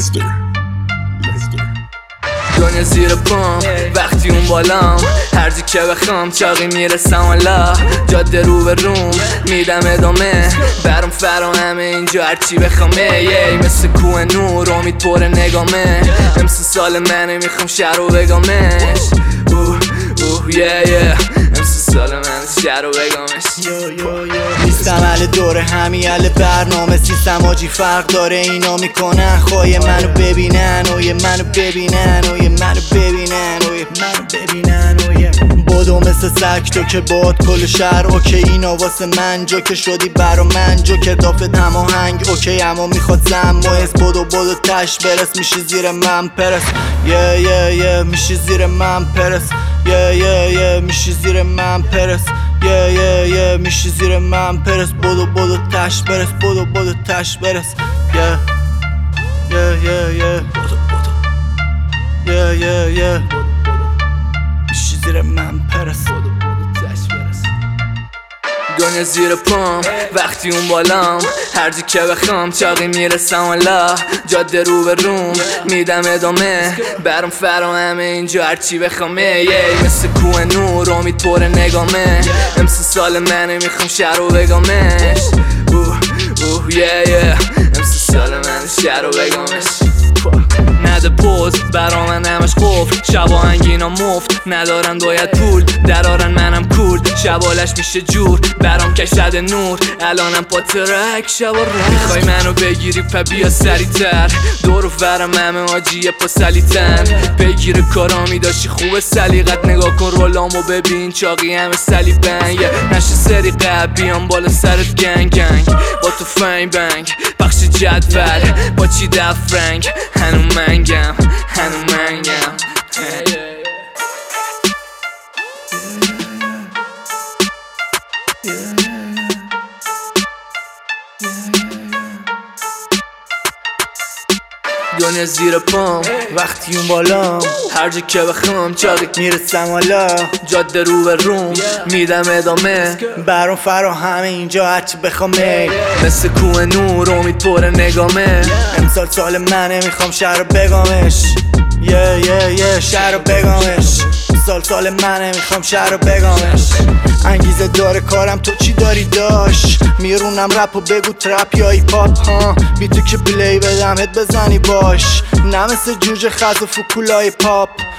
دنیا زیر پام وقتی اون بالام، هر جا که بخوام چاقی میرسم والا. جاده رو به روم میدم ادامه، برام فراهمه اینجا هرچی بخوامه. مثل کوه نور امید پر نگامه، امسال سال منه میخوام شهر رو بگامش. امسال سال منه شهر رو بگامش. نیستم اهل دوره همی اهل برنامه، سیستم آجی فرق داره اینا میکنن خواهی منو ببینن و یه منو ببینن و یه منو ببینن و یه منو ببینن و یه بودو مثل سک تو که باد کل شهر اوکی. اینا واسه من جو که شدی برا من جو که دافت هماهنگ اوکی، اما میخواد زم و از بودو تش برس میشی زیر من پرس. میشی زیر من پرس. میشی زیر من پرس. میشی زیر من پرس. بودو تش برس. بودو تش برس. میشی زیر من پرس. دنیا زیر پام وقتی اون بالام، هر جا که بخوام چاقی میرسم والا. جاده رو به روم میدم ادامه، برام فراهمه اینجا هرچی بخوامه. مثل کوه نور امید پر نگامه، امسال سال منه میخوام شهر رو بگامش. امسال سال منه شهر رو بگامش. نده پوز برا من همش قفل، شبا هنگینا مفت ندارن باید پول درارن منم کول. شبالش میشه جور برام کشد نور، الانم پا ترک شبا رفت. میخوای منو بگیری پا بیا سریعتر، دور و فرم همه آجیه پا سلیتن. بگیر کارامی داشتی خوب سلیقت، نگاه کن رولامو ببین چاقی همه سلیبن. نشه سری قبل بیام بالا سرت گنگ با تو فنگ بنگ بخش جدول با چی دفرنگ. هنو منگم دنیا زیر پام وقتی اون بالام، هر جا که بخوام چاقی میرسم والا. جاده رو به روم میدم ادامه، برام فراهمه اینجا هرچی بخوامه. مثل کوه نور امید پر نگامه، امسال سال منه میخوام شهر رو بگامش. شهر رو بگامش. سال منه میخوام شهر رو بگامش. انگیزه داره کارم تو چی داری داش، میرونم رپ و بگو ترپ یا ایپاپ ها. بی تو که پلی بدم هد بزنی باش، نه مثل جوجه خز و فکولای پاپ.